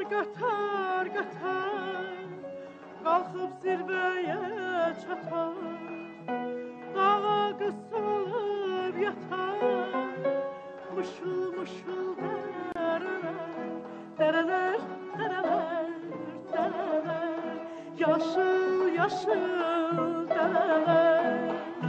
qatar, qatar, qalxıb zirvəyə çatar, dağa qısılıb yatar, mışıl mışıl dərələr, dərələr, dərələr, dərələr, yaşıl, yaşıl dərələr.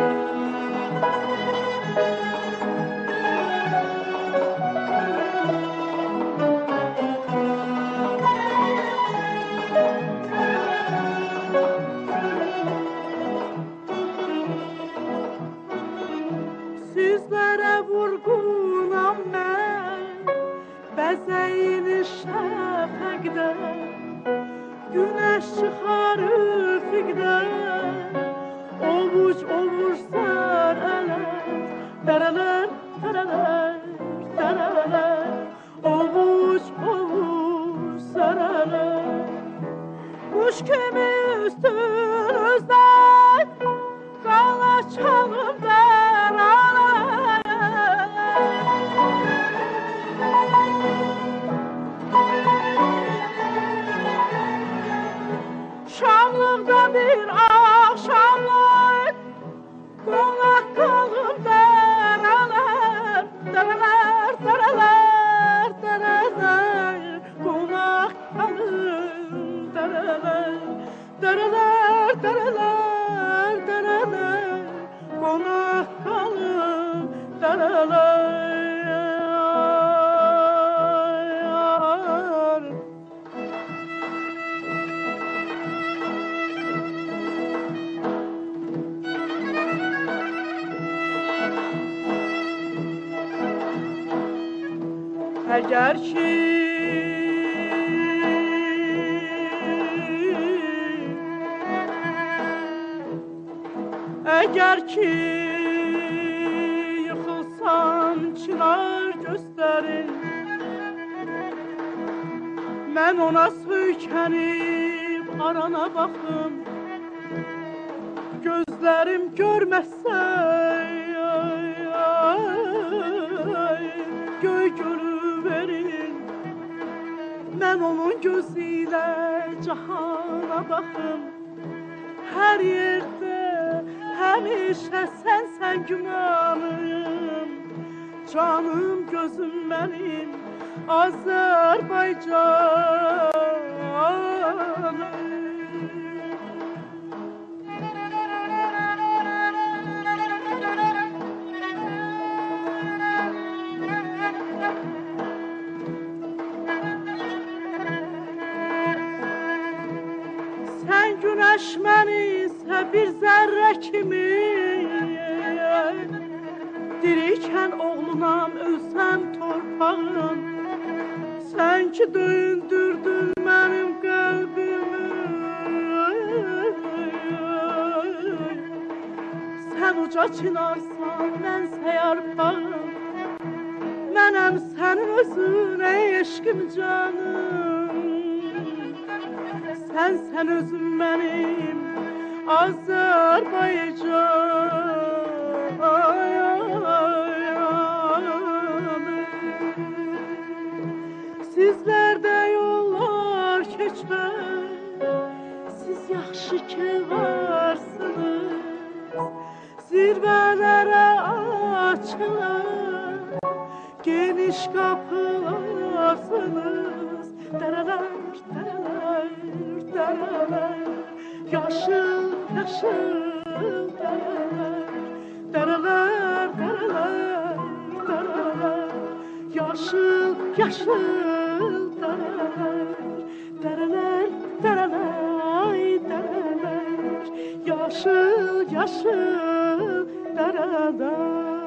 Sizlərə vurğunam mən, bəzəyini şəfəqdə, günəş çıxar üfüqdə, ovuc ovuc sərələr, dərələr, dərələr, dərələr, ovuc ovuc sərələr. Quş kimi üstünüzdən, qala çalıb dərələr. Şamlıqda bir axşamlar, qonaq qalıb dərələr, dərələr, dərələr, dərələr, qonaq qalıb dərələr, dərələr, dərələr, dərələr, qonaq qalıb dərələr. Əgər ki Əgər ki yıxılsam çınar göstərin, mən ona söykənib arana baxım, gözlərim görməsə göy gölü verin, mən onun gözü ilə cahana baxım, hər yerdə həmişə sənsən gümanım, canım gözüm mənim Azərbaycanım. Sən günəş mənsə bir zərrə kimi, dirikən oğlunam ölsəm torpağım, sən ki döyündürdün mənim qəlbimi, sən uca çınarsan, mənsə yarpağım, mənəm sənin özünə eşqim canım, sən özün mənim Azərbaycanım. Sizlərdə yollar keçməz, siz yaxşı ki varsınız, zirvələrə açılan geniş qapılarsınız, dərələr, dərələr, dərələr, yaşıl, yaşıl dərələr, dərələr, dərələr, dərələr, yaşıl, yaşıl dərələr, dərələr, dərələr, dərələr, yaşıl, yaşıl dərələr.